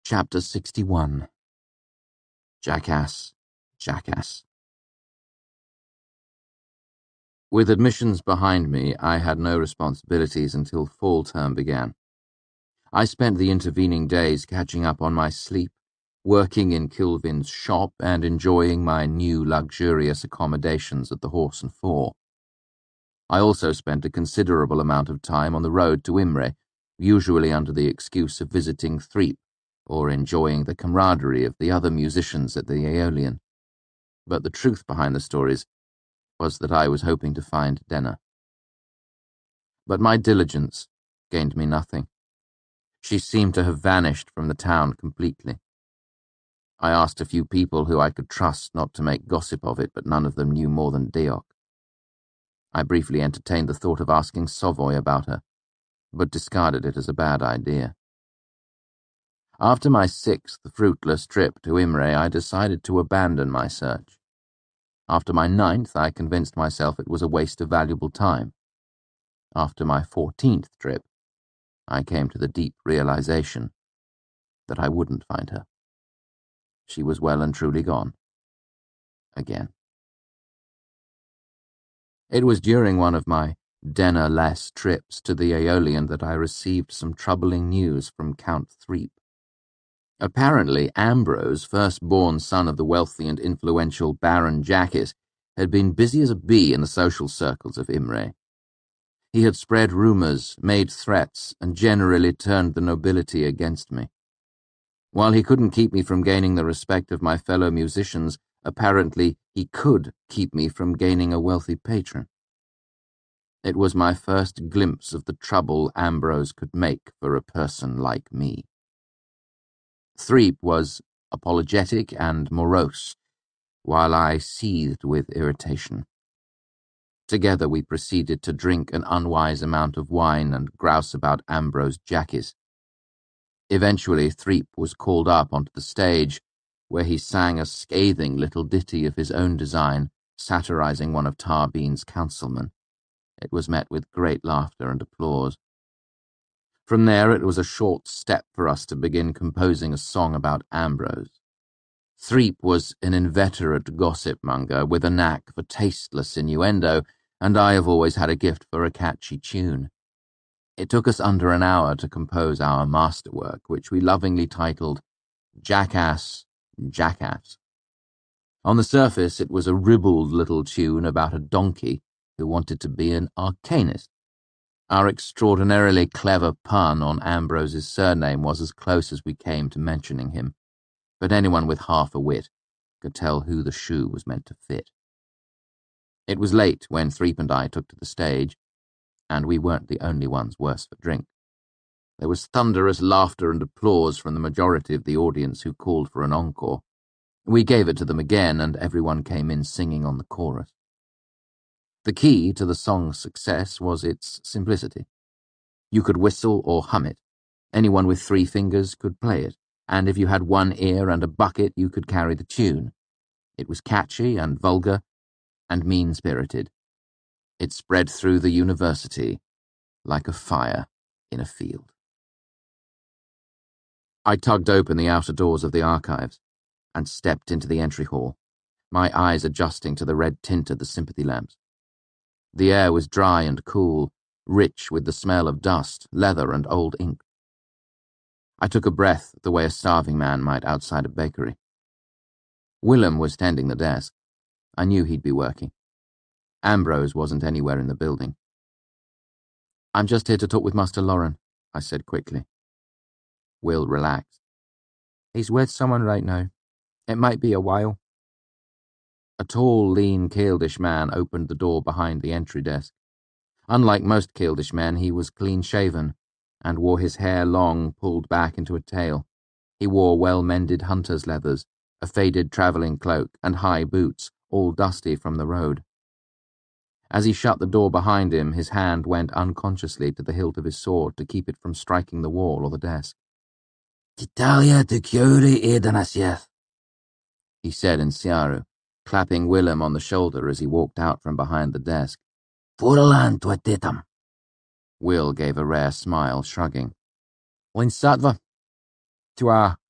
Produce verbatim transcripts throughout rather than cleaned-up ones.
Chapter sixty-one. Jackass, Jackass. With admissions behind me, I had no responsibilities until fall term began. I spent the intervening days catching up on my sleep, working in Kilvin's shop, and enjoying my new luxurious accommodations at the Horse and Four. I also spent a considerable amount of time on the road to Imre, usually under the excuse of visiting Threep, or enjoying the camaraderie of the other musicians at the Aeolian. But the truth behind the stories was that I was hoping to find Denna. But my diligence gained me nothing. She seemed to have vanished from the town completely. I asked a few people who I could trust not to make gossip of it, but none of them knew more than Deok. I briefly entertained the thought of asking Sovoy about her, but discarded it as a bad idea. After my sixth fruitless trip to Imre, I decided to abandon my search. After my ninth, I convinced myself it was a waste of valuable time. After my fourteenth trip, I came to the deep realization that I wouldn't find her. She was well and truly gone. Again. It was during one of my Denna-less trips to the Aeolian that I received some troubling news from Count Threep. Apparently, Ambrose, first-born son of the wealthy and influential Baron Jackis, had been busy as a bee in the social circles of Imre. He had spread rumors, made threats, and generally turned the nobility against me. While he couldn't keep me from gaining the respect of my fellow musicians, apparently he could keep me from gaining a wealthy patron. It was my first glimpse of the trouble Ambrose could make for a person like me. Threep was apologetic and morose, while I seethed with irritation. Together we proceeded to drink an unwise amount of wine and grouse about Ambrose Jackis. Eventually, Threep was called up onto the stage, where he sang a scathing little ditty of his own design, satirizing one of Tarbean's councilmen. It was met with great laughter and applause. From there, it was a short step for us to begin composing a song about Ambrose. Threep was an inveterate gossip-monger with a knack for tasteless innuendo, and I have always had a gift for a catchy tune. It took us under an hour to compose our masterwork, which we lovingly titled Jackass, Jackass. On the surface, it was a ribald little tune about a donkey who wanted to be an arcanist. Our extraordinarily clever pun on Ambrose's surname was as close as we came to mentioning him, but anyone with half a wit could tell who the shoe was meant to fit. It was late when Threep and I took to the stage, and we weren't the only ones worse for drink. There was thunderous laughter and applause from the majority of the audience who called for an encore. We gave it to them again, and everyone came in singing on the chorus. The key to the song's success was its simplicity. You could whistle or hum it. Anyone with three fingers could play it, and if you had one ear and a bucket, you could carry the tune. It was catchy and vulgar and mean-spirited. It spread through the university like a fire in a field. I tugged open the outer doors of the archives and stepped into the entry hall, my eyes adjusting to the red tint of the sympathy lamps. The air was dry and cool, rich with the smell of dust, leather, and old ink. I took a breath the way a starving man might outside a bakery. Willem was tending the desk. I knew he'd be working. Ambrose wasn't anywhere in the building. "I'm just here to talk with Master Lauren," I said quickly. Will relaxed. "He's with someone right now. It might be a while." A tall, lean Keeldish man opened the door behind the entry desk. Unlike most Keeldish men, he was clean-shaven and wore his hair long, pulled back into a tail. He wore well-mended hunter's leathers, a faded travelling cloak, and high boots, all dusty from the road. As he shut the door behind him, his hand went unconsciously to the hilt of his sword to keep it from striking the wall or the desk. "Titalia de Curie Edanasieth," he said in Siaru, clapping Willem on the shoulder as he walked out from behind the desk. "Furalan tuatitam." Will gave a rare smile, shrugging. "Lin Satva. To our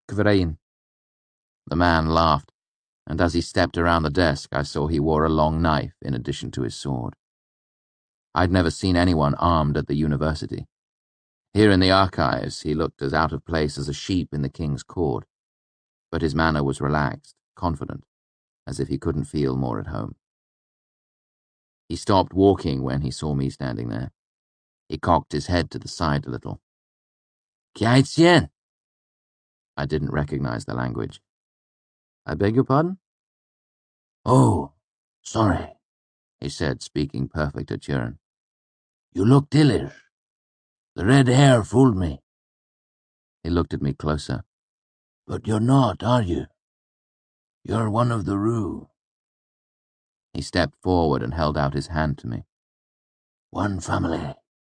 Kverain. The man laughed, and as he stepped around the desk, I saw he wore a long knife in addition to his sword. I'd never seen anyone armed at the university. Here in the archives, he looked as out of place as a sheep in the king's court, but his manner was relaxed, confident, as if he couldn't feel more at home. He stopped walking when he saw me standing there. He cocked his head to the side a little. Kiaitien! I didn't recognize the language. I beg your pardon? Oh, sorry, he said, speaking perfect Aturan. You look dillish. The red hair fooled me. He looked at me closer. But you're not, are you? You're one of the Rue. He stepped forward and held out his hand to me. One family.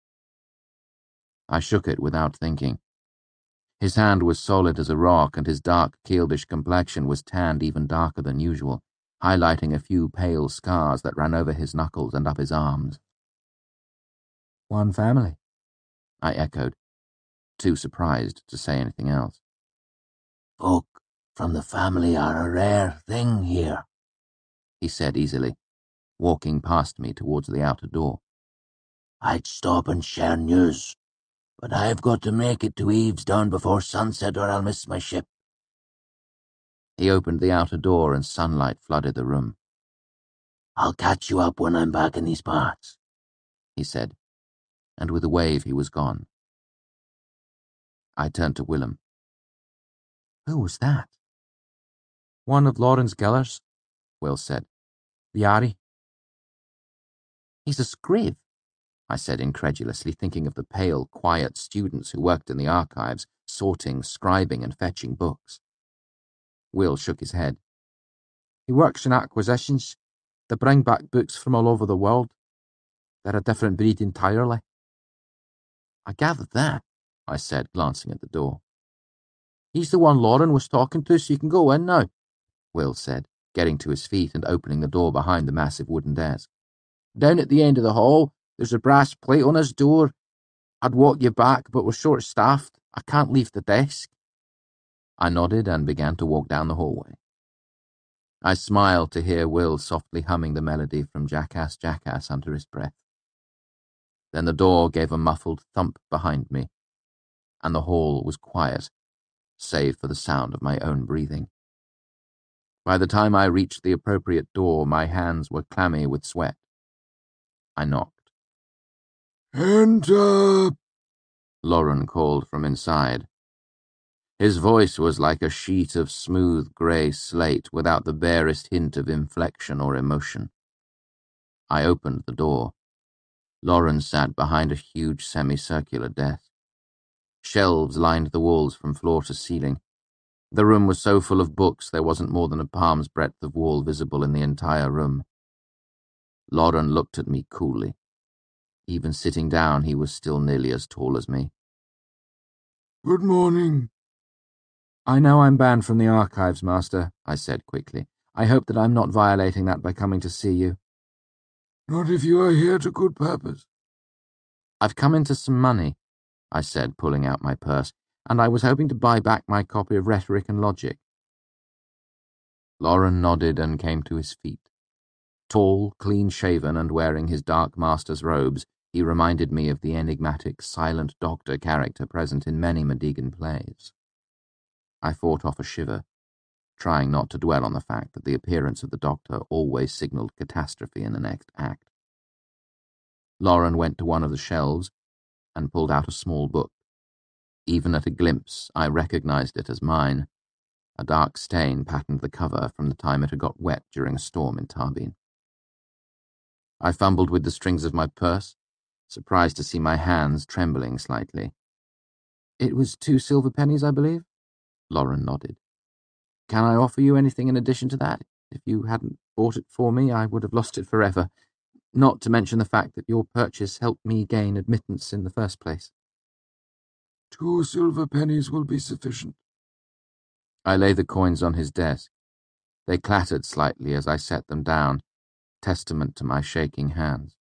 I shook it without thinking. His hand was solid as a rock, and his dark, Kieldish complexion was tanned even darker than usual, highlighting a few pale scars that ran over his knuckles and up his arms. One family, I echoed, too surprised to say anything else. Folk from the family are a rare thing here, he said easily, walking past me towards the outer door. I'd stop and share news, but I've got to make it to Evestown before sunset or I'll miss my ship. He opened the outer door and sunlight flooded the room. I'll catch you up when I'm back in these parts, he said, and with a wave he was gone. I turned to Willem. Who was that? One of Lawrence Gellers, Will said. The Ari. He's a scriv, I said incredulously, thinking of the pale, quiet students who worked in the archives, sorting, scribing, and fetching books. Will shook his head. He works in acquisitions. They bring back books from all over the world. They're a different breed entirely. I gathered that, I said, glancing at the door. He's the one Lauren was talking to, so you can go in now, Will said, getting to his feet and opening the door behind the massive wooden desk. Down at the end of the hall, there's a brass plate on his door. I'd walk you back, but we're short-staffed. I can't leave the desk. I nodded and began to walk down the hallway. I smiled to hear Will softly humming the melody from Jackass, Jackass under his breath. Then the door gave a muffled thump behind me, and the hall was quiet, save for the sound of my own breathing. By the time I reached the appropriate door, my hands were clammy with sweat. I knocked. Enter, Lauren called from inside. His voice was like a sheet of smooth grey slate without the barest hint of inflection or emotion. I opened the door. Lauren sat behind a huge semicircular desk. Shelves lined the walls from floor to ceiling. The room was so full of books there wasn't more than a palm's breadth of wall visible in the entire room. Lauren looked at me coolly. Even sitting down, he was still nearly as tall as me. Good morning. I know I'm banned from the archives, Master, I said quickly. I hope that I'm not violating that by coming to see you. Not if you are here to good purpose. I've come into some money, I said, pulling out my purse, and I was hoping to buy back my copy of Rhetoric and Logic. Lauren nodded and came to his feet. Tall, clean-shaven, and wearing his dark master's robes, he reminded me of the enigmatic silent doctor character present in many Medigan plays. I fought off a shiver, trying not to dwell on the fact that the appearance of the doctor always signalled catastrophe in the next act. Lauren went to one of the shelves and pulled out a small book. Even at a glimpse, I recognized it as mine. A dark stain patterned the cover from the time it had got wet during a storm in Tarbine. I fumbled with the strings of my purse, surprised to see my hands trembling slightly. It was two silver pennies, I believe? Lauren nodded. Can I offer you anything in addition to that? If you hadn't bought it for me, I would have lost it forever. Not to mention the fact that your purchase helped me gain admittance in the first place. Two silver pennies will be sufficient. I laid the coins on his desk. They clattered slightly as I set them down, testament to my shaking hands.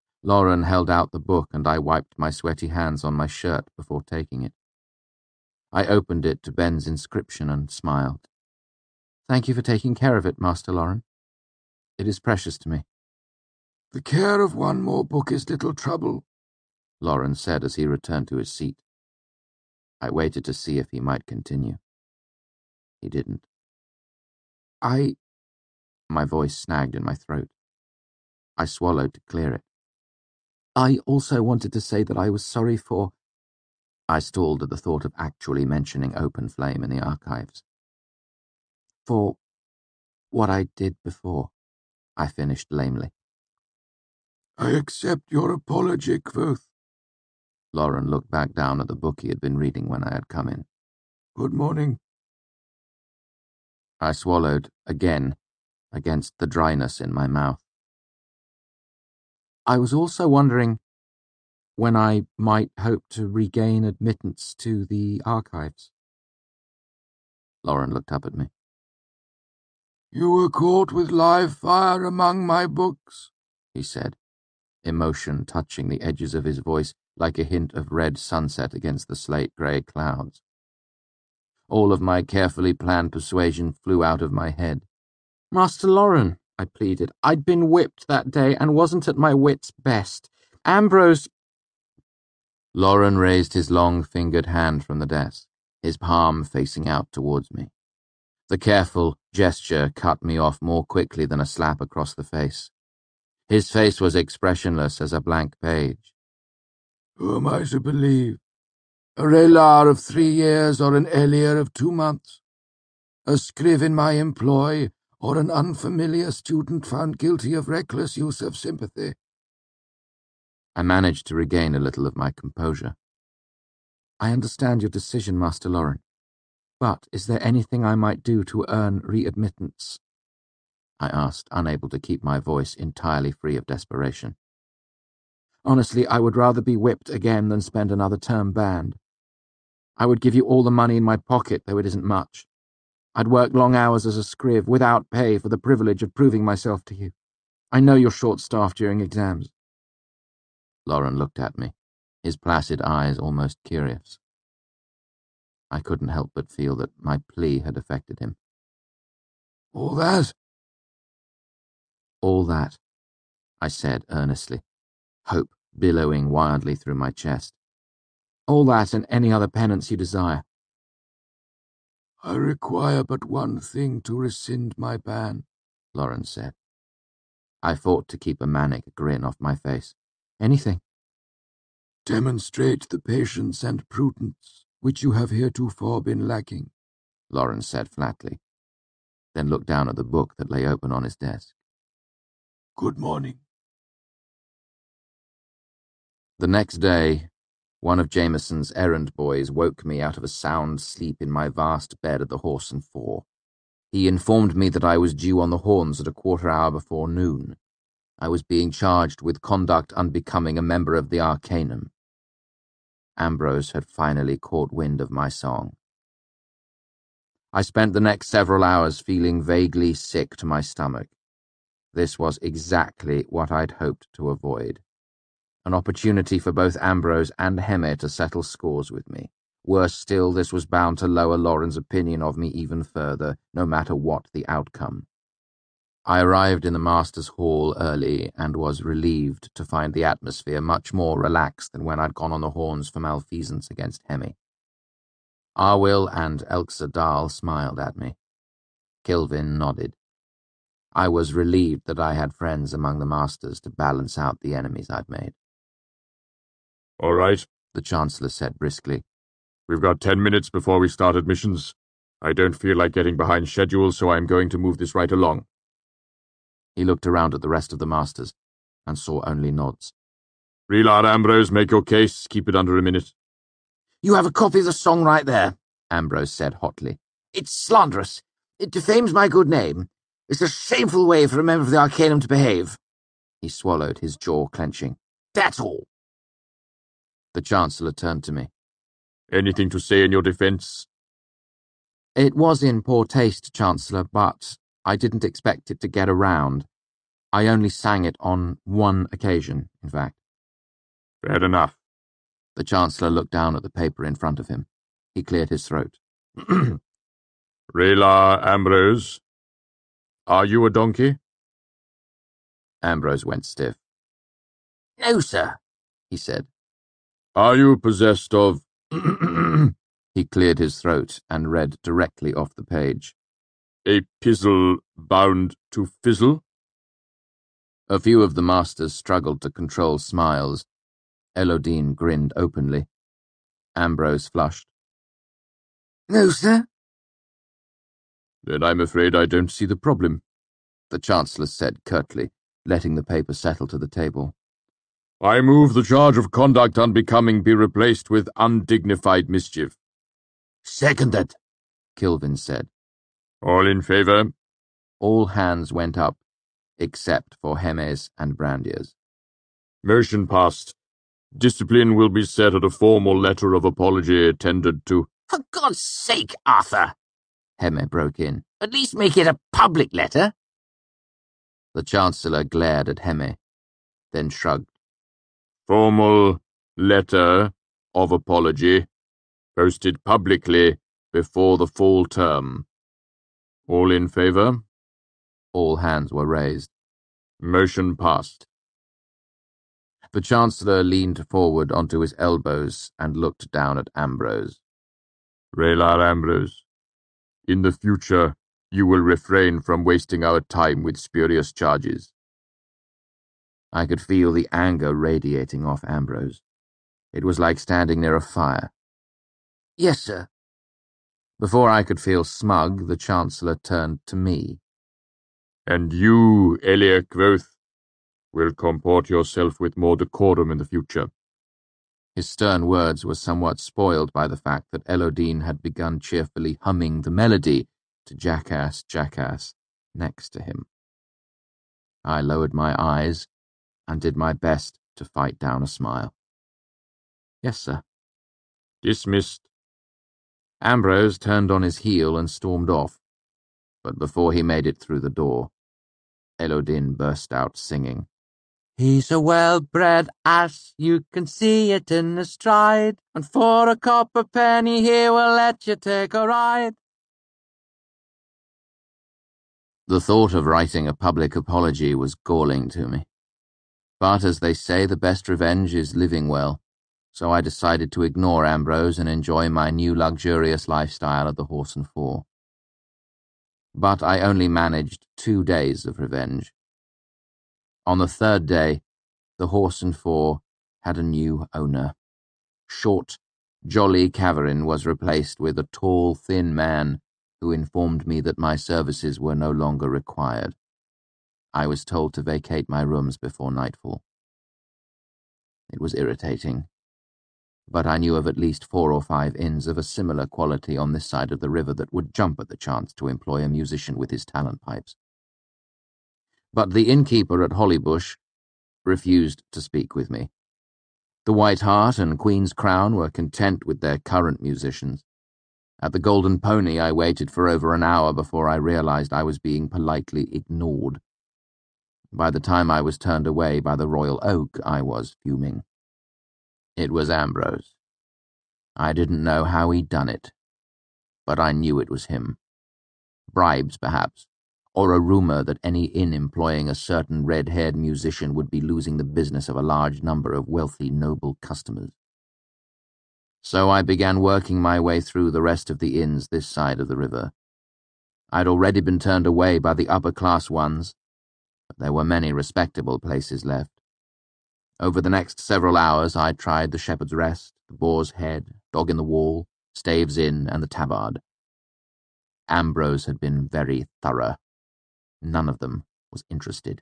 Lauren held out the book and I wiped my sweaty hands on my shirt before taking it. I opened it to Ben's inscription and smiled. Thank you for taking care of it, Master Loren. It is precious to me. The care of one more book is little trouble, Loren said as he returned to his seat. I waited to see if he might continue. He didn't. I... My voice snagged in my throat. I swallowed to clear it. I also wanted to say that I was sorry for... I stalled at the thought of actually mentioning Open Flame in the archives. For what I did before, I finished lamely. I accept your apology, Kvothe. Loren looked back down at the book he had been reading when I had come in. Good morning. I swallowed, again, against the dryness in my mouth. I was also wondering when I might hope to regain admittance to the archives. Loren looked up at me. You were caught with live fire among my books, he said, emotion touching the edges of his voice like a hint of red sunset against the slate-grey clouds. All of my carefully planned persuasion flew out of my head. Master Loren, I pleaded, I'd been whipped that day and wasn't at my wit's best. Ambrose... Loren raised his long-fingered hand from the desk, his palm facing out towards me. The careful gesture cut me off more quickly than a slap across the face. His face was expressionless as a blank page. Who am I to believe? A Relar of three years or an Elir of two months? A scriv in my employ or an unfamiliar student found guilty of reckless use of sympathy? I managed to regain a little of my composure. I understand your decision, Master Loren, but is there anything I might do to earn readmittance? I asked, unable to keep my voice entirely free of desperation. Honestly, I would rather be whipped again than spend another term banned. I would give you all the money in my pocket, though it isn't much. I'd work long hours as a scriv without pay for the privilege of proving myself to you. I know you're short-staffed during exams. Loren looked at me, his placid eyes almost curious. I couldn't help but feel that my plea had affected him. All that? All that, I said earnestly, hope billowing wildly through my chest. All that and any other penance you desire. I require but one thing to rescind my ban, Loren said. I fought to keep a manic grin off my face. Anything. Demonstrate the patience and prudence which you have heretofore been lacking, Loren said flatly, then looked down at the book that lay open on his desk. Good morning. The next day, one of Jameson's errand boys woke me out of a sound sleep in my vast bed at the Horse and Four. He informed me that I was due on the horns at a quarter hour before noon. I was being charged with conduct unbecoming a member of the Arcanum. Ambrose had finally caught wind of my song. I spent the next several hours feeling vaguely sick to my stomach. This was exactly what I'd hoped to avoid. An opportunity for both Ambrose and Hemme to settle scores with me. Worse still, this was bound to lower Loren's opinion of me even further, no matter what the outcome. I arrived in the Master's Hall early and was relieved to find the atmosphere much more relaxed than when I'd gone on the horns for malfeasance against Hemme. Arwyll and Elxa Dal smiled at me. Kilvin nodded. I was relieved that I had friends among the Masters to balance out the enemies I'd made. All right, the Chancellor said briskly. We've got ten minutes before we start admissions. I don't feel like getting behind schedule, so I'm going to move this right along. He looked around at the rest of the Masters and saw only nods. Relar Ambrose, make your case. Keep it under a minute. You have a copy of the song right there, Ambrose said hotly. It's slanderous. It defames my good name. It's a shameful way for a member of the Arcanum to behave. He swallowed, his jaw clenching. That's all. The Chancellor turned to me. Anything to say in your defence? It was in poor taste, Chancellor, but I didn't expect it to get around. I only sang it on one occasion, in fact. Fair enough. The Chancellor looked down at the paper in front of him. He cleared his throat. Raylar Ambrose, are you a donkey? Ambrose went stiff. No, sir, he said. Are you possessed of... He cleared his throat and read directly off the page. A pizzle bound to fizzle? A few of the masters struggled to control smiles. Elodine grinned openly. Ambrose flushed. No, sir. Then I'm afraid I don't see the problem, the Chancellor said curtly, letting the paper settle to the table. I move the charge of conduct unbecoming be replaced with undignified mischief. Seconded, Kilvin said. All in favour? All hands went up, except for Hemes and Brandiers. Motion passed. Discipline will be set at a formal letter of apology tendered to... For God's sake, Arthur, Heme broke in. At least make it a public letter. The Chancellor glared at Heme, then shrugged. Formal letter of apology, posted publicly before the fall term. All in favour? All hands were raised. Motion passed. The Chancellor leaned forward onto his elbows and looked down at Ambrose. Raylar Ambrose, in the future, you will refrain from wasting our time with spurious charges. I could feel the anger radiating off Ambrose. It was like standing near a fire. Yes, sir. Before I could feel smug, the Chancellor turned to me. And you, Elia Quoth, will comport yourself with more decorum in the future. His stern words were somewhat spoiled by the fact that Elodine had begun cheerfully humming the melody to Jackass, Jackass next to him. I lowered my eyes and did my best to fight down a smile. Yes, sir. Dismissed. Ambrose turned on his heel and stormed off, but before he made it through the door, Elodine burst out singing. He's a well-bred ass, you can see it in his stride, and for a copper penny he will let you take a ride. The thought of writing a public apology was galling to me. But as they say, the best revenge is living well, so I decided to ignore Ambrose and enjoy my new luxurious lifestyle at the Horse and Four. But I only managed two days of revenge. On the third day, the Horse and Four had a new owner. Short, jolly Caverin was replaced with a tall, thin man who informed me that my services were no longer required. I was told to vacate my rooms before nightfall. It was irritating, but I knew of at least four or five inns of a similar quality on this side of the river that would jump at the chance to employ a musician with his talent pipes. But the innkeeper at Hollybush refused to speak with me. The White Hart and Queen's Crown were content with their current musicians. At the Golden Pony, I waited for over an hour before I realized I was being politely ignored. By the time I was turned away by the Royal Oak, I was fuming. It was Ambrose. I didn't know how he'd done it, but I knew it was him. Bribes, perhaps, or a rumor that any inn employing a certain red-haired musician would be losing the business of a large number of wealthy, noble customers. So I began working my way through the rest of the inns this side of the river. I'd already been turned away by the upper-class ones, but there were many respectable places left. Over the next several hours I tried the Shepherd's Rest, the Boar's Head, Dog in the Wall, Staves Inn, and the Tabard. Ambrose had been very thorough. None of them was interested.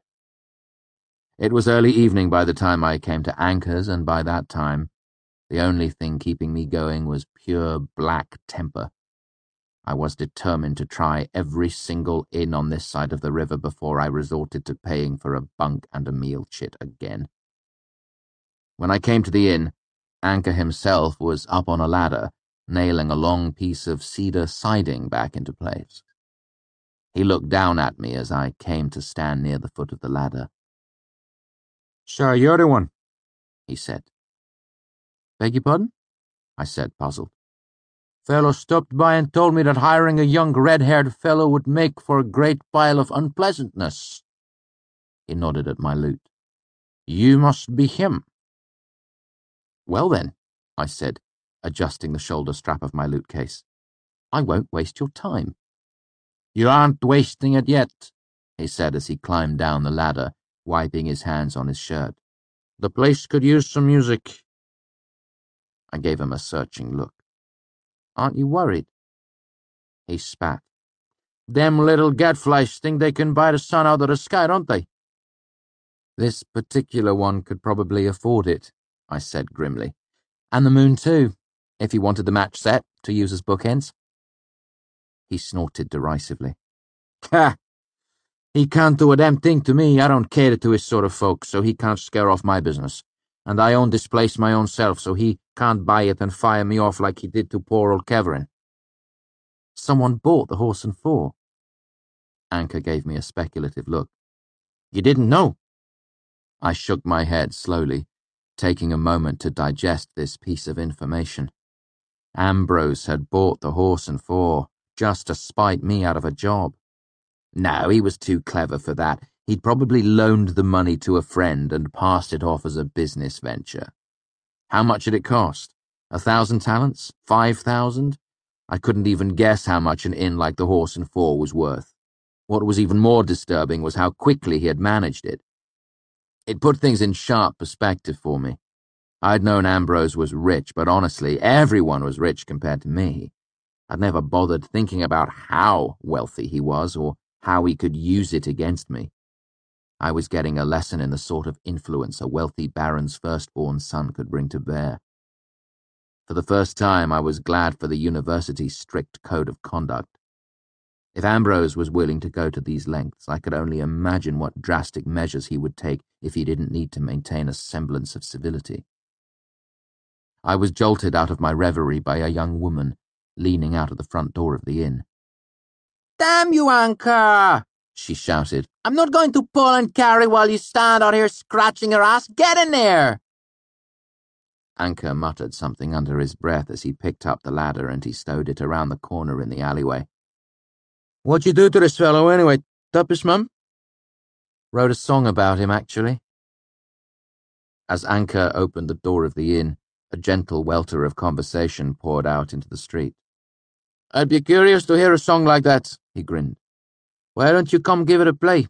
It was early evening by the time I came to Anchors, and by that time, the only thing keeping me going was pure black temper. I was determined to try every single inn on this side of the river before I resorted to paying for a bunk and a meal chit again. When I came to the inn, Anchor himself was up on a ladder, nailing a long piece of cedar siding back into place. He looked down at me as I came to stand near the foot of the ladder. "So you're the one," he said. Beg your pardon? I said, puzzled. fellow stopped by and told me that hiring a young red-haired fellow would make for a great pile of unpleasantness. He nodded at my lute. You must be him. Well then, I said, adjusting the shoulder strap of my lute case, I won't waste your time. You aren't wasting it yet, he said as he climbed down the ladder, wiping his hands on his shirt. The place could use some music. I gave him a searching look. Aren't you worried? He spat. Them little gadflies think they can buy the sun out of the sky, don't they? This particular one could probably afford it, I said grimly. And the moon too, if he wanted the match set to use as bookends. He snorted derisively. Ha! He can't do a damn thing to me. I don't cater to his sort of folk, so he can't scare off my business. And I own this place my own self, so he can't buy it and fire me off like he did to poor old Keverin. Someone bought the horse and four. Anchor gave me a speculative look. You didn't know? I shook my head slowly, taking a moment to digest this piece of information. Ambrose had bought the horse and four just to spite me out of a job. No, he was too clever for that. He'd probably loaned the money to a friend and passed it off as a business venture. How much had it cost? A thousand talents? Five thousand? I couldn't even guess how much an inn like the Horse and Four was worth. What was even more disturbing was how quickly he had managed it. It put things in sharp perspective for me. I'd known Ambrose was rich, but honestly, everyone was rich compared to me. I'd never bothered thinking about how wealthy he was or how he could use it against me. I was getting a lesson in the sort of influence a wealthy baron's firstborn son could bring to bear. For the first time, I was glad for the university's strict code of conduct. If Ambrose was willing to go to these lengths, I could only imagine what drastic measures he would take if he didn't need to maintain a semblance of civility. I was jolted out of my reverie by a young woman leaning out of the front door of the inn. Damn you, Anchor! She shouted. I'm not going to pull and carry while you stand out here scratching your ass. Get in there! Anchor muttered something under his breath as he picked up the ladder and he stowed it around the corner in the alleyway. What'd you do to this fellow anyway? Dup his mum? Wrote a song about him, actually. As Anchor opened the door of the inn, a gentle welter of conversation poured out into the street. I'd be curious to hear a song like that, he grinned. Why don't you come give it a play?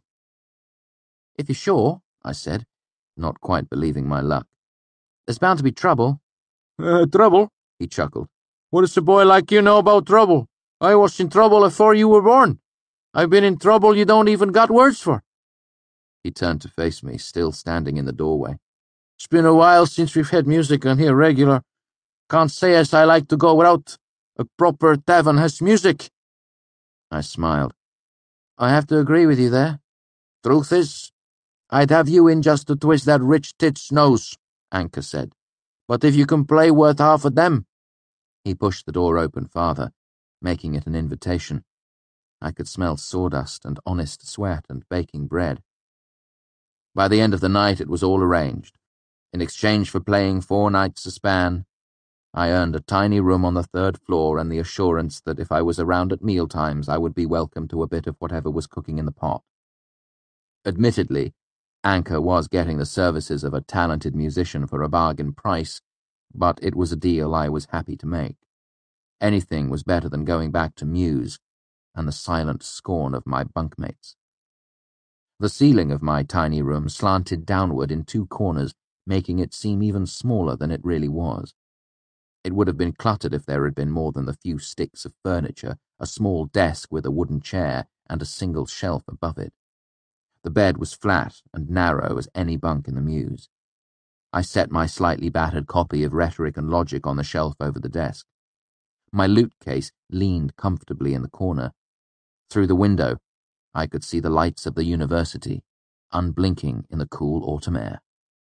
If you're sure, I said, not quite believing my luck. There's bound to be trouble. Uh, trouble? He chuckled. What does a boy like you know about trouble? I was in trouble before you were born. I've been in trouble you don't even got words for. He turned to face me, still standing in the doorway. It's been a while since we've had music on here regular. Can't say as I like to go without. A proper tavern has music. I smiled. I have to agree with you there. Truth is, I'd have you in just to twist that rich tit's nose, Anchor said. But if you can play worth half of them. He pushed the door open farther, making it an invitation. I could smell sawdust and honest sweat and baking bread. By the end of the night, it was all arranged. In exchange for playing four nights a span, I earned a tiny room on the third floor and the assurance that if I was around at mealtimes, I would be welcome to a bit of whatever was cooking in the pot. Admittedly, Anchor was getting the services of a talented musician for a bargain price, but it was a deal I was happy to make. Anything was better than going back to Muse and the silent scorn of my bunkmates. The ceiling of my tiny room slanted downward in two corners, making it seem even smaller than it really was. It would have been cluttered if there had been more than the few sticks of furniture, a small desk with a wooden chair, and a single shelf above it. The bed was flat and narrow as any bunk in the Muse. I set my slightly battered copy of Rhetoric and Logic on the shelf over the desk. My lute case leaned comfortably in the corner. Through the window, I could see the lights of the university, unblinking in the cool autumn air.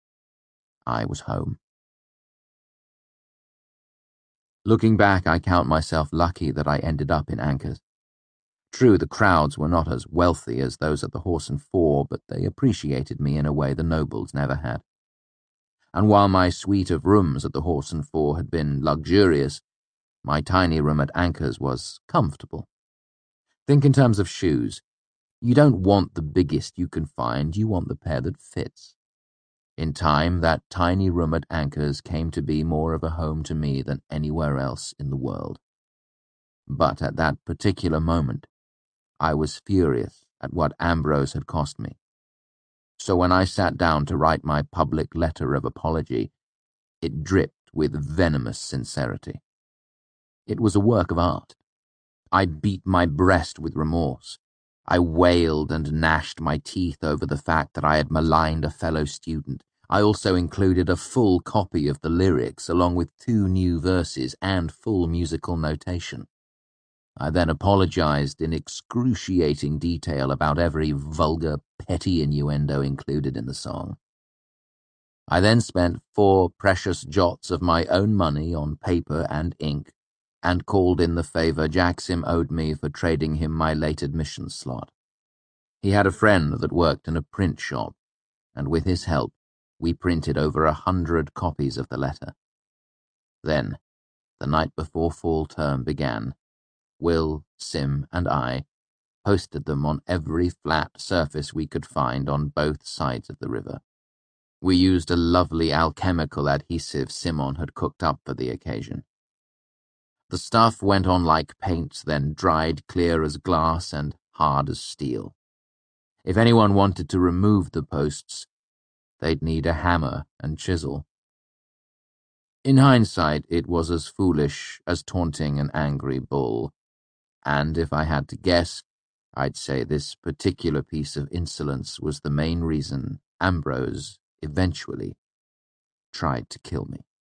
I was home. Looking back, I count myself lucky that I ended up in Anchor's. True, the crowds were not as wealthy as those at the Horse and Four, but they appreciated me in a way the nobles never had. And while my suite of rooms at the Horse and Four had been luxurious, My tiny room at Anchors was comfortable. Think in terms of shoes. You don't want the biggest you can find, you want the pair that fits. In time, that tiny room at Anchors came to be more of a home to me than anywhere else in the world. But at that particular moment, I was furious at what Ambrose had cost me. So when I sat down to write my public letter of apology, it dripped with venomous sincerity. It was a work of art. I beat my breast with remorse. I wailed and gnashed my teeth over the fact that I had maligned a fellow student. I also included a full copy of the lyrics along with two new verses and full musical notation. I then apologized in excruciating detail about every vulgar, petty innuendo included in the song. I then spent four precious jots of my own money on paper and ink and called in the favor Jacksim owed me for trading him my late admission slot. He had a friend that worked in a print shop, and with his help, we printed over a hundred copies of the letter. Then, the night before fall term began, Will, Sim, and I posted them on every flat surface we could find on both sides of the river. We used a lovely alchemical adhesive Simon had cooked up for the occasion. The stuff went on like paint, then dried clear as glass and hard as steel. If anyone wanted to remove the posts, they'd need a hammer and chisel. In hindsight, it was as foolish as taunting an angry bull, and if I had to guess, I'd say this particular piece of insolence was the main reason Ambrose eventually tried to kill me.